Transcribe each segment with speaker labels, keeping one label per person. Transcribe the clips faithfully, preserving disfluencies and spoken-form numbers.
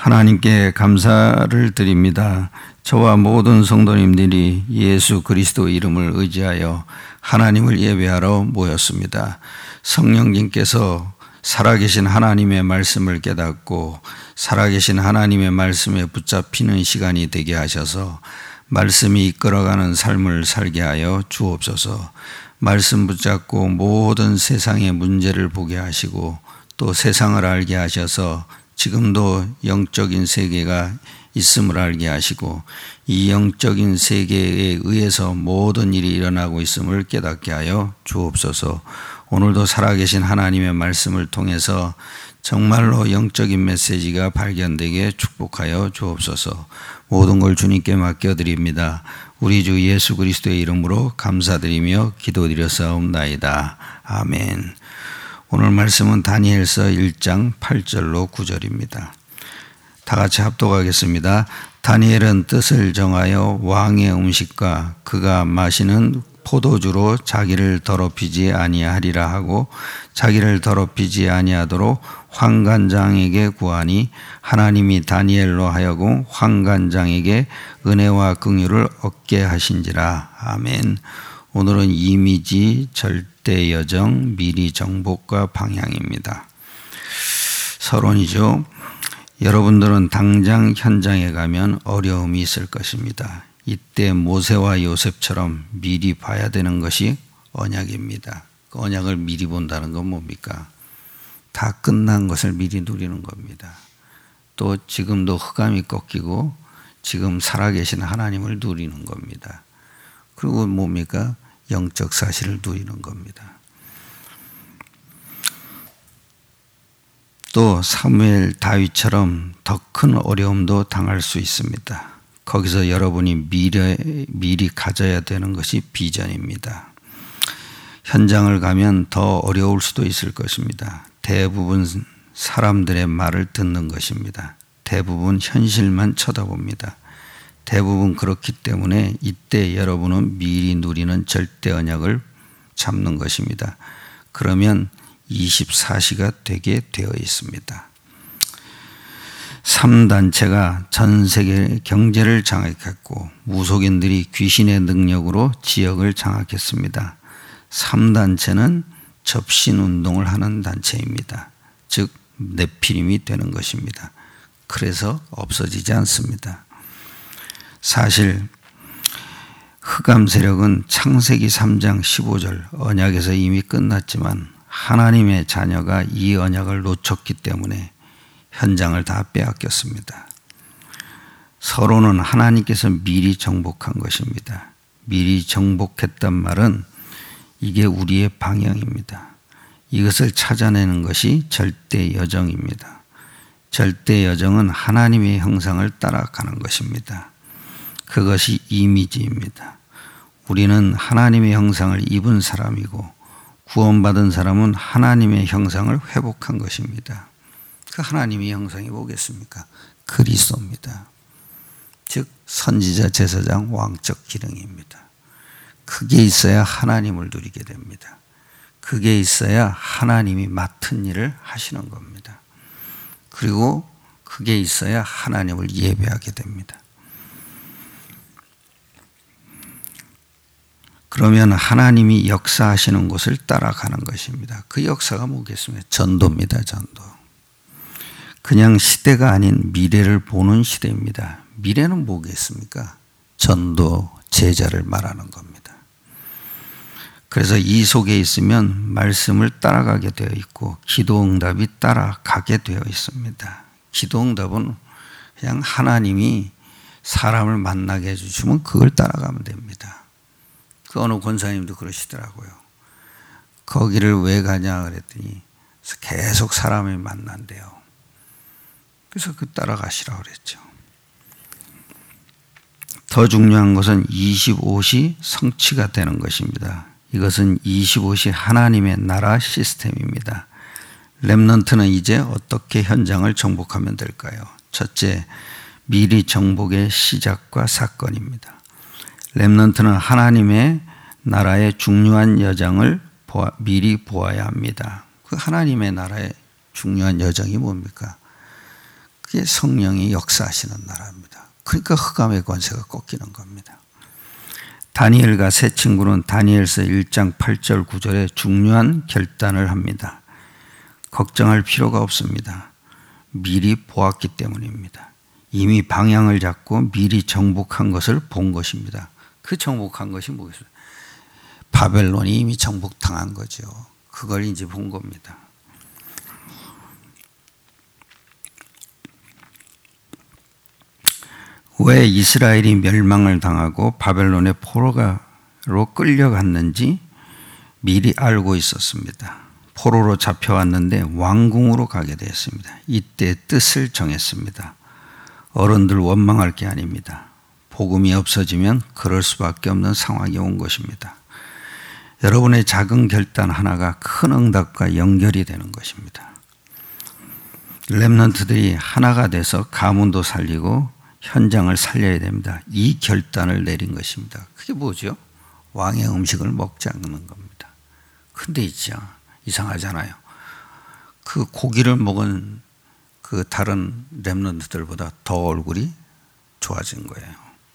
Speaker 1: 하나님께 감사를 드립니다. 저와 모든 성도님들이 예수 그리스도 이름을 의지하여 하나님을 예배하러 모였습니다. 성령님께서 살아계신 하나님의 말씀을 깨닫고 살아계신 하나님의 말씀에 붙잡히는 시간이 되게 하셔서 말씀이 이끌어가는 삶을 살게 하여 주옵소서. 말씀 붙잡고 모든 세상의 문제를 보게 하시고 또 세상을 알게 하셔서 지금도 영적인 세계가 있음을 알게 하시고 이 영적인 세계에 의해서 모든 일이 일어나고 있음을 깨닫게 하여 주옵소서. 오늘도 살아계신 하나님의 말씀을 통해서 정말로 영적인 메시지가 발견되게 축복하여 주옵소서. 모든 걸 주님께 맡겨드립니다. 우리 주 예수 그리스도의 이름으로 감사드리며 기도드렸사옵나이다. 아멘. 오늘 말씀은 다니엘서 일 장 팔 절로 구 절입니다. 다 같이 합독하겠습니다. 다니엘은 뜻을 정하여 왕의 음식과 그가 마시는 포도주로 자기를 더럽히지 아니하리라 하고 자기를 더럽히지 아니하도록 환관장에게 구하니 하나님이 다니엘로 하여금 환관장에게 은혜와 긍휼을 얻게 하신지라. 아멘. 오늘은 이미지, 절대여정, 미리 정복과 방향입니다. 서론이죠. 여러분들은 당장 현장에 가면 어려움이 있을 것입니다. 이때 모세와 요셉처럼 미리 봐야 되는 것이 언약입니다. 그 언약을 미리 본다는 건 뭡니까? 다 끝난 것을 미리 누리는 겁니다. 또 지금도 흑암이 꺾이고 지금 살아계신 하나님을 누리는 겁니다. 그리고 뭡니까? 영적 사실을 누리는 겁니다. 또 사무엘, 다윗처럼 더 큰 어려움도 당할 수 있습니다. 거기서 여러분이 미래, 미리 가져야 되는 것이 비전입니다. 현장을 가면 더 어려울 수도 있을 것입니다. 대부분 사람들의 말을 듣는 것입니다. 대부분 현실만 쳐다봅니다. 대부분 그렇기 때문에 이때 여러분은 미리 누리는 절대 언약을 잡는 것입니다. 그러면 이십사 시가 되게 되어 있습니다. 삼 단체가 전 세계 경제를 장악했고 무속인들이 귀신의 능력으로 지역을 장악했습니다. 삼 단체는 접신운동을 하는 단체입니다. 즉 네피림이 되는 것입니다. 그래서 없어지지 않습니다. 사실 흑암 세력은 창세기 삼 장 십오 절 언약에서 이미 끝났지만 하나님의 자녀가 이 언약을 놓쳤기 때문에 현장을 다 빼앗겼습니다. 서로는 하나님께서 미리 정복한 것입니다. 미리 정복했단 말은 이게 우리의 방향입니다. 이것을 찾아내는 것이 절대 여정입니다. 절대 여정은 하나님의 형상을 따라가는 것입니다. 그것이 이미지입니다. 우리는 하나님의 형상을 입은 사람이고 구원받은 사람은 하나님의 형상을 회복한 것입니다. 그 하나님의 형상이 뭐겠습니까? 그리스도입니다. 즉 선지자, 제사장, 왕적 기능입니다. 그게 있어야 하나님을 누리게 됩니다. 그게 있어야 하나님이 맡은 일을 하시는 겁니다. 그리고 그게 있어야 하나님을 예배하게 됩니다. 그러면 하나님이 역사하시는 곳을 따라가는 것입니다. 그 역사가 뭐겠습니까? 전도입니다. 전도. 그냥 시대가 아닌 미래를 보는 시대입니다. 미래는 뭐겠습니까? 전도, 제자를 말하는 겁니다. 그래서 이 속에 있으면 말씀을 따라가게 되어 있고 기도응답이 따라가게 되어 있습니다. 기도응답은 그냥 하나님이 사람을 만나게 해주시면 그걸 따라가면 됩니다. 그 어느 권사님도 그러시더라고요. 거기를 왜 가냐 그랬더니 계속 사람을 만난대요. 그래서 그 따라가시라고 그랬죠. 더 중요한 것은 이십오 시 성취가 되는 것입니다. 이것은 이십오 시 하나님의 나라 시스템입니다. 렘넌트는 이제 어떻게 현장을 정복하면 될까요? 첫째, 미리 정복의 시작과 사건입니다. 렘넌트는 하나님의 나라의 중요한 여정을 보아, 미리 보아야 합니다. 그 하나님의 나라의 중요한 여정이 뭡니까? 그게 성령이 역사하시는 나라입니다. 그러니까 흑암의 권세가 꺾이는 겁니다. 다니엘과 세 친구는 다니엘서 일 장 팔 절 구 절에 중요한 결단을 합니다. 걱정할 필요가 없습니다. 미리 보았기 때문입니다. 이미 방향을 잡고 미리 정복한 것을 본 것입니다. 그 정복한 것이 뭐겠어요? 바벨론이 이미 정복당한 거죠. 그걸 이제 본 겁니다. 왜 이스라엘이 멸망을 당하고 바벨론의 포로로 끌려갔는지 미리 알고 있었습니다. 포로로 잡혀왔는데 왕궁으로 가게 되었습니다. 이때 뜻을 정했습니다. 어른들 원망할 게 아닙니다. 복음이 없어지면 그럴 수밖에 없는 상황이 온 것입니다. 여러분의 작은 결단 하나가 큰 응답과 연결이 되는 것입니다. 렘넌트들이 하나가 돼서 가문도 살리고 현장을 살려야 됩니다. 이 결단을 내린 것입니다. 그게 뭐죠? 왕의 음식을 먹지 않는 겁니다. 근데 있죠. 이상하잖아요. 그 고기를 먹은 그 다른 렘넌트들보다 더 얼굴이 좋아진 거예요.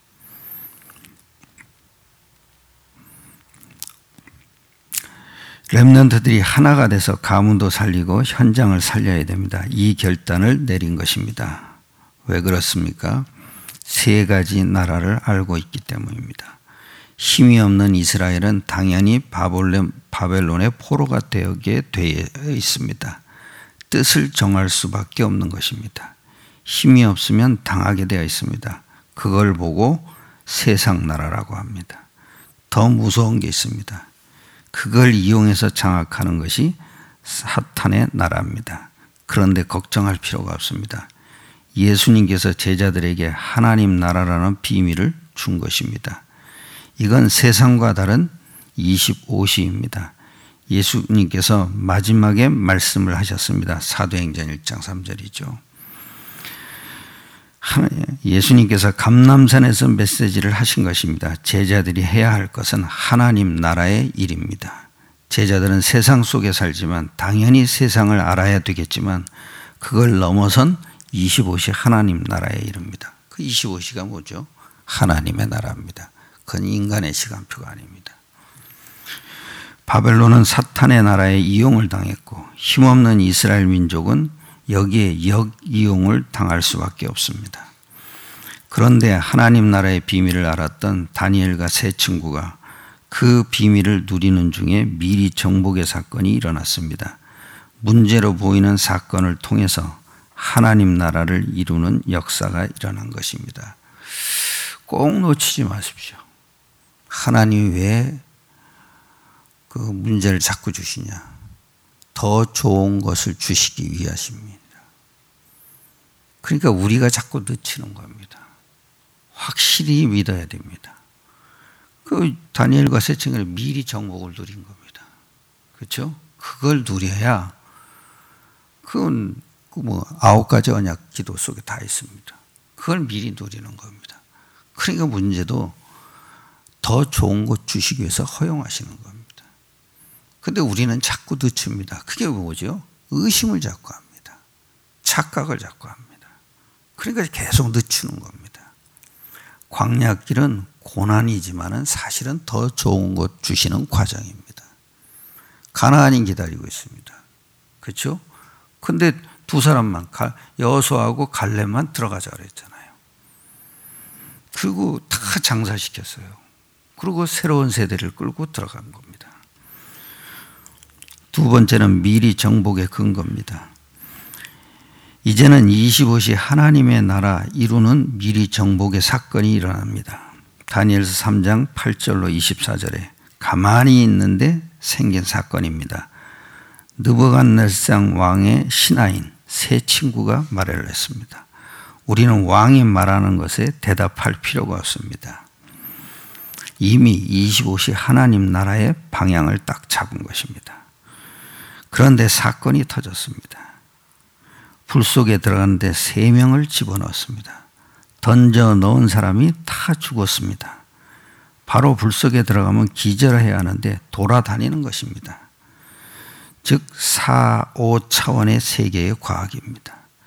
Speaker 1: 렘넌트들이 하나가 돼서 가문도 살리고 현장을 살려야 됩니다. 이 결단을 내린 것입니다. 왜 그렇습니까? 세 가지 나라를 알고 있기 때문입니다. 힘이 없는 이스라엘은 당연히 바벨론의 포로가 되게 되어 있습니다. 뜻을 정할 수밖에 없는 것입니다. 힘이 없으면 당하게 되어 있습니다. 그걸 보고 세상 나라라고 합니다. 더 무서운 게 있습니다. 그걸 이용해서 장악하는 것이 사탄의 나라입니다. 그런데 걱정할 필요가 없습니다. 예수님께서 제자들에게 하나님 나라라는 비밀을 준 것입니다. 이건 세상과 다른 이십오 시입니다. 예수님께서 마지막에 말씀을 하셨습니다. 사도행전 일 장 삼 절이죠. 예수님께서 감람산에서 메시지를 하신 것입니다. 제자들이 해야 할 것은 하나님 나라의 일입니다. 제자들은 세상 속에 살지만 당연히 세상을 알아야 되겠지만 그걸 넘어선 이십오 시 하나님 나라의 일입니다. 그 이십오 시가 뭐죠? 하나님의 나라입니다. 그건 인간의 시간표가 아닙니다. 바벨론은 사탄의 나라에 이용을 당했고 힘없는 이스라엘 민족은 여기에 역이용을 당할 수밖에 없습니다. 그런데 하나님 나라의 비밀을 알았던 다니엘과 세 친구가 그 비밀을 누리는 중에 미리 정복의 사건이 일어났습니다. 문제로 보이는 사건을 통해서 하나님 나라를 이루는 역사가 일어난 것입니다. 꼭 놓치지 마십시오. 하나님이 왜 그 문제를 자꾸 주시냐? 더 좋은 것을 주시기 위하십니다. 그러니까 우리가 자꾸 늦추는 겁니다. 확실히 믿어야 됩니다. 그 다니엘과 세 친구는 미리 정복을 누린 겁니다. 그렇죠? 그걸 누려야 그건 뭐 아홉 가지 언약 기도 속에 다 있습니다. 그걸 미리 누리는 겁니다. 그러니까 문제도 더 좋은 것 주시기 위해서 허용하시는 겁니다. 근데 우리는 자꾸 늦춥니다. 그게 뭐죠? 의심을 자꾸 합니다. 착각을 자꾸 합니다. 그러니까 계속 늦추는 겁니다. 광야길은 고난이지만은 사실은 더 좋은 것 주시는 과정입니다. 가나안이 기다리고 있습니다. 그렇죠? 근데 두 사람만 여호수아하고 갈렙만 들어가자 그랬잖아요. 그리고 다 장사시켰어요. 그리고 새로운 세대를 끌고 들어간 겁니다. 두 번째는 미리 정복의 근거입니다. 이제는 이십오 시 하나님의 나라 이루는 미리 정복의 사건이 일어납니다. 다니엘서 삼 장 팔 절로 이십사 절에 가만히 있는데 생긴 사건입니다. 느부갓네살 왕의 신하인 세 친구가 말을 했습니다. 우리는 왕이 말하는 것에 대답할 필요가 없습니다. 이미 이십오 시 하나님 나라의 방향을 딱 잡은 것입니다. 그런데 사건이 터졌습니다. 불 속에 들어갔는데 세 명을 집어넣었습니다. 던져 넣은 사람이 다 죽었습니다. 바로 불 속에 들어가면 기절해야 하는데 돌아다니는 것입니다. 즉 사, 오 차원의 세계의 과학입니다.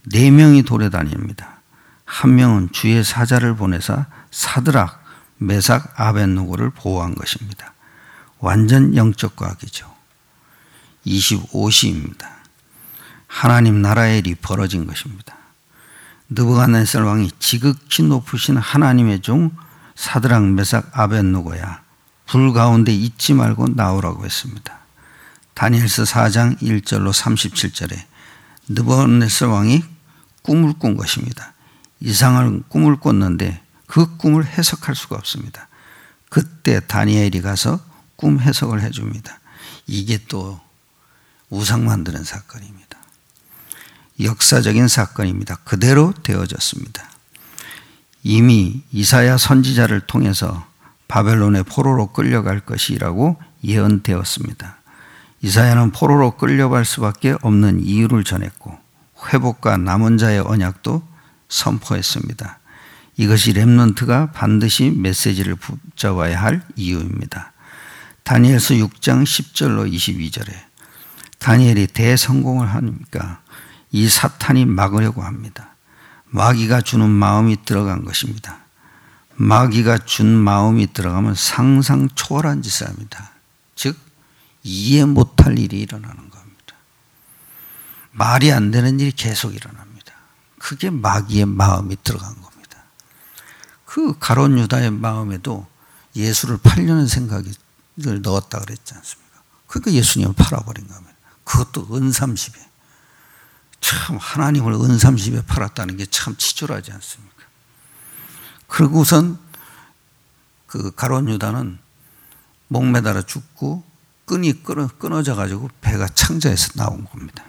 Speaker 1: 네 명이 돌아다닙니다. 한 명은 주의 사자를 보내사 사드락, 메삭, 아벳느고를 보호한 것입니다. 완전 영적 과학이죠. 이십오 시입니다. 하나님 나라의 일이 벌어진 것입니다. 느부갓네살 왕이 지극히 높으신 하나님의 종 사드락, 메삭, 아벳느고야, 불 가운데 있지 말고 나오라고 했습니다. 다니엘서 사 장 일 절로 삼십칠 절에 느부갓네살 왕이 꿈을 꾼 것입니다. 이상한 꿈을 꿨는데 그 꿈을 해석할 수가 없습니다. 그때 다니엘이 가서 꿈 해석을 해줍니다. 이게 또 우상 만드는 사건입니다. 역사적인 사건입니다. 그대로 되어졌습니다. 이미 이사야 선지자를 통해서 바벨론의 포로로 끌려갈 것이라고 예언되었습니다. 이사야는 포로로 끌려갈 수밖에 없는 이유를 전했고 회복과 남은 자의 언약도 선포했습니다. 이것이 렘넌트가 반드시 메시지를 붙잡아야 할 이유입니다. 다니엘서 육 장 십 절로 이십이 절에 다니엘이 대성공을 하니까 이 사탄이 막으려고 합니다. 마귀가 주는 마음이 들어간 것입니다. 마귀가 준 마음이 들어가면 상상 초월한 짓을 합니다. 즉 이해 못할 일이 일어나는 겁니다. 말이 안 되는 일이 계속 일어납니다. 그게 마귀의 마음이 들어간 겁니다. 그 가룟 유다의 마음에도 예수를 팔려는 생각을 넣었다 그랬지 않습니까? 그러니까 예수님을 팔아버린 겁니다. 그것도 은삼십에. 참 하나님을 은삼십에 팔았다는 게 참 치졸하지 않습니까? 그러고선 그 가룟 유다는 목매달아 죽고 끈이 끊어, 끊어져 가지고 배가 창자에서 나온 겁니다.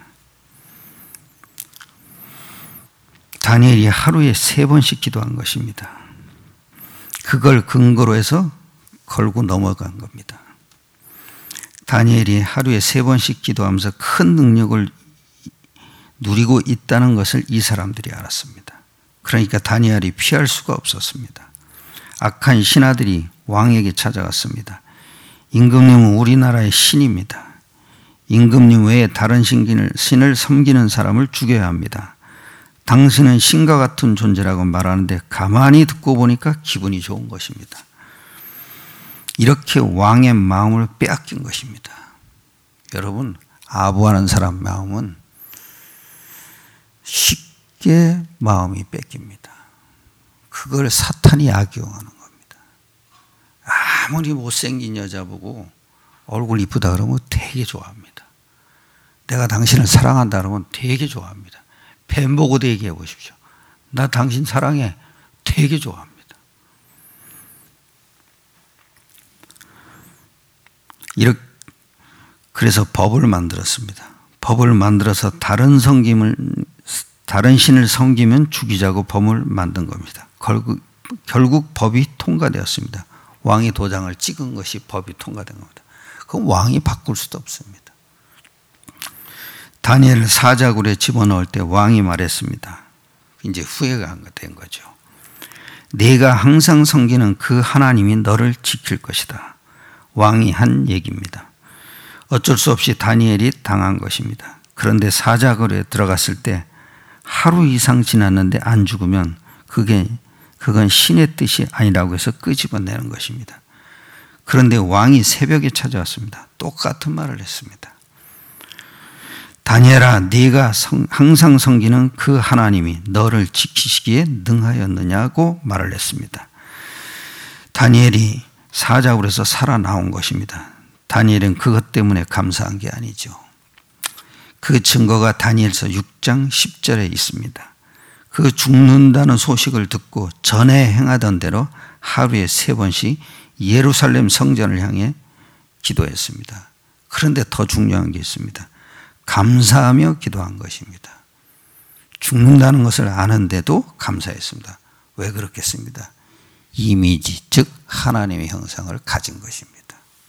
Speaker 1: 다니엘이 하루에 세 번씩 기도한 것입니다. 그걸 근거로 해서 걸고 넘어간 겁니다. 다니엘이 하루에 세 번씩 기도하면서 큰 능력을 누리고 있다는 것을 이 사람들이 알았습니다. 그러니까 다니엘이 피할 수가 없었습니다. 악한 신하들이 왕에게 찾아갔습니다. 임금님은 우리나라의 신입니다. 임금님 외에 다른 신을 섬기는 사람을 죽여야 합니다. 당신은 신과 같은 존재라고 말하는데 가만히 듣고 보니까 기분이 좋은 것입니다. 이렇게 왕의 마음을 빼앗긴 것입니다. 여러분, 아부하는 사람 마음은 쉽게 마음이 뺏깁니다. 그걸 사탄이 악용하는 겁니다. 아무리 못생긴 여자 보고 얼굴 이쁘다 그러면 되게 좋아합니다. 내가 당신을 사랑한다 그러면 되게 좋아합니다. 뱀 보고도 얘기해 보십시오. 나 당신 사랑해. 되게 좋아합니다. 이렇게 그래서 법을 만들었습니다. 법을 만들어서 다른 성김을 다른 신을 섬기면 죽이자고 법을 만든 겁니다. 결국, 결국 법이 통과되었습니다. 왕이 도장을 찍은 것이 법이 통과된 겁니다. 그건 왕이 바꿀 수도 없습니다. 다니엘을 사자굴에 집어넣을 때 왕이 말했습니다. 이제 후회가 된 거죠. 내가 항상 섬기는 그 하나님이 너를 지킬 것이다. 왕이 한 얘기입니다. 어쩔 수 없이 다니엘이 당한 것입니다. 그런데 사자굴에 들어갔을 때 하루 이상 지났는데 안 죽으면 그게, 그건 신의 뜻이 아니라고 해서 끄집어내는 것입니다. 그런데 왕이 새벽에 찾아왔습니다. 똑같은 말을 했습니다. 다니엘아, 네가 성, 항상 섬기는 그 하나님이 너를 지키시기에 능하였느냐고 말을 했습니다. 다니엘이 사자굴에서 살아나온 것입니다. 다니엘은 그것 때문에 감사한 게 아니죠. 그 증거가 다니엘서 육 장 십 절에 있습니다. 그 죽는다는 소식을 듣고 전에 행하던 대로 하루에 세 번씩 예루살렘 성전을 향해 기도했습니다. 그런데 더 중요한 게 있습니다. 감사하며 기도한 것입니다. 죽는다는 것을 아는데도 감사했습니다. 왜 그렇겠습니다? 이미지, 즉 하나님의 형상을 가진 것입니다.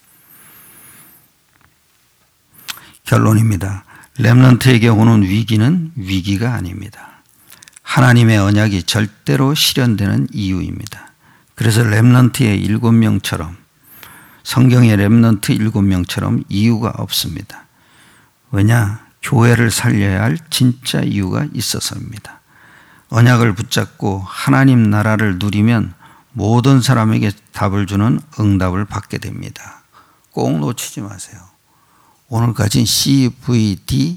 Speaker 1: 결론입니다. 렘넌트에게 오는 위기는 위기가 아닙니다. 하나님의 언약이 절대로 실현되는 이유입니다. 그래서 렘넌트의 일곱 명처럼, 성경의 렘넌트 일곱 명처럼 이유가 없습니다. 왜냐? 교회를 살려야 할 진짜 이유가 있어서입니다. 언약을 붙잡고 하나님 나라를 누리면 모든 사람에게 답을 주는 응답을 받게 됩니다. 꼭 놓치지 마세요. 오늘까지 씨브이디까지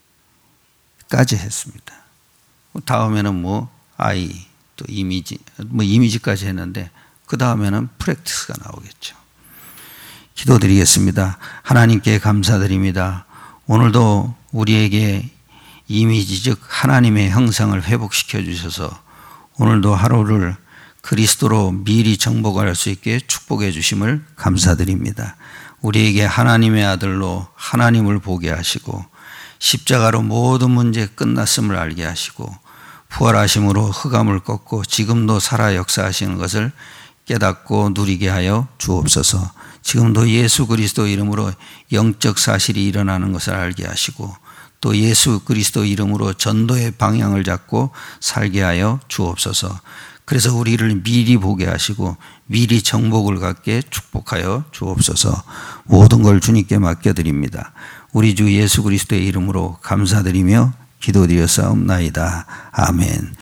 Speaker 1: 했습니다. 다음에는 뭐 I, 또 이미지, 뭐 이미지까지 했는데 그 다음에는 프랙티스가 나오겠죠. 기도드리겠습니다. 하나님께 감사드립니다. 오늘도 우리에게 이미지 즉 하나님의 형상을 회복시켜 주셔서 오늘도 하루를 그리스도로 미리 정복할 수 있게 축복해 주심을 감사드립니다. 우리에게 하나님의 아들로 하나님을 보게 하시고 십자가로 모든 문제 끝났음을 알게 하시고 부활하심으로 흑암을 꺾고 지금도 살아 역사하시는 것을 깨닫고 누리게 하여 주옵소서. 지금도 예수 그리스도 이름으로 영적 사실이 일어나는 것을 알게 하시고 또 예수 그리스도 이름으로 전도의 방향을 잡고 살게 하여 주옵소서. 그래서 우리를 미리 보게 하시고 미리 정복을 갖게 축복하여 주옵소서. 모든 걸 주님께 맡겨드립니다. 우리 주 예수 그리스도의 이름으로 감사드리며 기도드렸사옵나이다. 아멘.